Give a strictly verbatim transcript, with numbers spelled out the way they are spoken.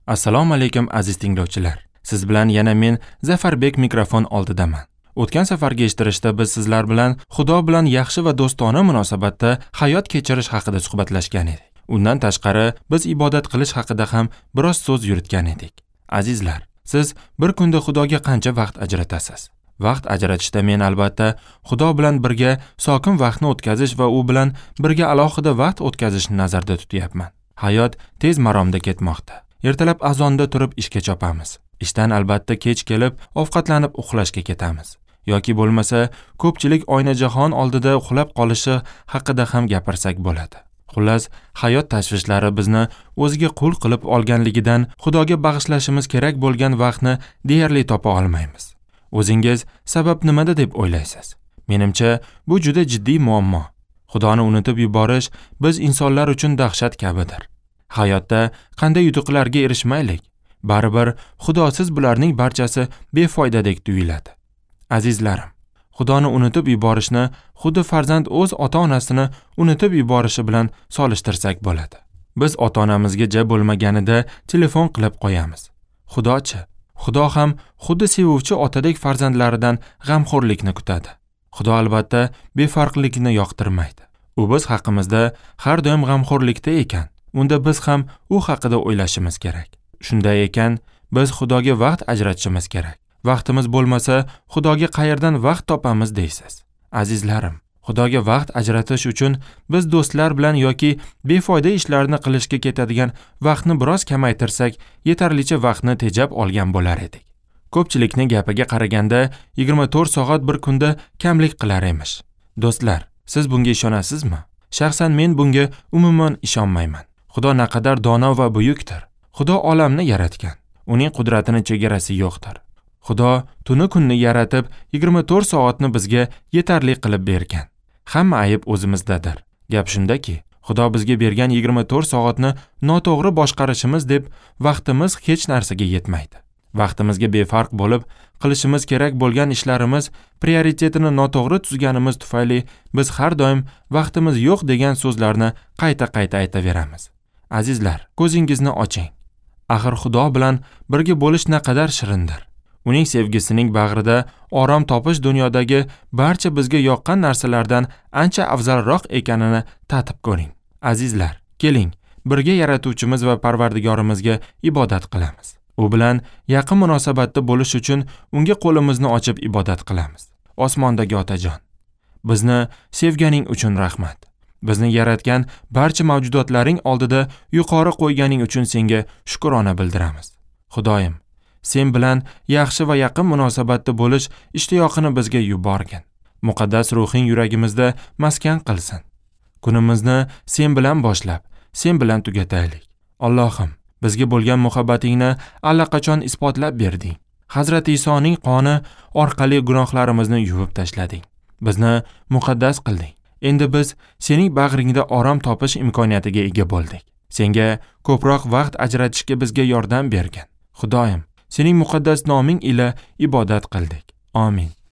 Assalomu alaykum aziz tinglovchilar. Siz bilan yana men Zafarbek mikrofon oldidaman. O'tgan safargi eshittirishda biz sizlar bilan Xudo bilan yaxshi va do'stona munosabatda hayot kechirish haqida suhbatlashgan edik. Undan tashqari biz ibodat qilish haqida ham biroz so'z yuritgan edik. Azizlar, siz bir kunda Xudoga qancha vaqt ajratasiz? Vaqt ajratishda men albatta Xudo bilan birga sokin vaqtni o'tkazish va u bilan birga alohida vaqt o'tkazishni nazarda tutyapman. Hayot tez maromda ketmoqda. Ertalab azonda turib ishga chopamiz. Ishdan albatta kech kelib ovqatlanib uxlashga ketamiz. Yoki bo'lmasa, ko'pchilik oynajahon oldida uxlab qolishi haqida ham gapirsak bo'ladi. Xullas, hayot tashvishlari bizni o'ziga qul qilib olganligidan Xudoga bag'ishlashimiz kerak bo'lgan vaqtni deyarli topa olmaymiz. O'zingiz sabab nimada deb o'ylaysiz? Menimcha, bu juda jiddiy muammo. Xudoni unutib yuborish biz insonlar uchun dahshat kabidir. Hayotda qanday yutuqlarga erishmaylik, baribir Xudosiz bularning barchasi befoydadek tuyuladi. Azizlarim, Xudoni unutib yuborishni xuddi farzand o'z ota-onasini unutib yuborishi bilan solishtirsak bo'ladi. Biz ota-onamizga ja bo'lmaganida telefon qilib qo'yamiz. Xudochi? Xudo ham xuddi sevuvchi otadek farzandlaridan g'amxo'rlikni kutadi. Xudo albatta befarqlikni yoqtirmaydi. U biz haqimizda har doim g'amxo'rlikda ekan. Unda biz ham u haqida o'ylashimiz kerak. Shunday ekan, biz Xudoga vaqt ajratishimiz kerak. Vaqtimiz bo'lmasa, Xudoga qayerdan vaqt topamiz deysiz? Azizlarim, Xudoga vaqt ajratish uchun biz do'stlar bilan yoki befoyda ishlarni qilishga ketadigan vaqtni biroz kamaytirsak, yetarlicha vaqtni tejab olgan bo'lar edik. Ko'pchilikning gapiga qaraganda yigirma to'rt soat bir kunda kamlik qilar emish. Do'stlar, siz bunga ishonasizmi? Shaxsan men bunga umuman ishonmayman. Xudo naqadar dono va buyukdir. Xudo olamni yaratgan. Uning qudratining chegarasi yo'qdir. Xudo tuni kunni yaratib, yigirma to'rt soatni bizga yetarli qilib bergan. Hamma ayb o'zimizdadir. Gap shundaki, Xudo bizga bergan yigirma to'rt soatni noto'g'ri boshqarishimiz deb vaqtimiz hech narsaga yetmaydi. Vaqtimizga befarq bo'lib, qilishimiz kerak bo'lgan ishlarimiz prioritetini noto'g'ri tuzganimiz tufayli biz har doim vaqtimiz yo'q degan so'zlarni qayta-qayta aytaveramiz. Azizlar, ko'zingizni oching. Axir Xudo bilan birga bo'lish naqadar shirindir. Uning sevgisining bag'rida orom topish dunyodagi barcha bizga yoqqan narsalardan ancha afzalroq ekanini tatib ko'ring. Azizlar, keling, birga yaratuvchimiz va Parvardigorimizga ibodat qilamiz. U bilan yaqin munosabatda bo'lish uchun unga qo'limizni ochib ibodat qilamiz. Osmondagi Otajon, bizni sevganing uchun rahmat. Bizni yaratgan barcha mavjudotlaring oldida yuqori qo'yganing uchun senga shukrona bildiramiz. Xudoyim, sen bilan yaxshi va yaqin munosabatda bo'lish ishtiyoqini bizga yuborgin. Muqaddas ruhing yuragimizda maskan qilsin. Kunimizni sen bilan boshlab, sen bilan tugataylik. Allohim, bizga bo'lgan muhabbatingni allaqachon isbotlab berding. Hazrat Isoning qoni orqali gunohlarimizni yuvib tashlading. Bizni muqaddas qilding. Endi biz sening bag'ringda orom topish imkoniyatiga ega bo'ldik. Senga ko'proq vaqt ajratishga bizga yordam bergin. Xudoyim, sening muqaddas noming ila ibodat qildik. Amin.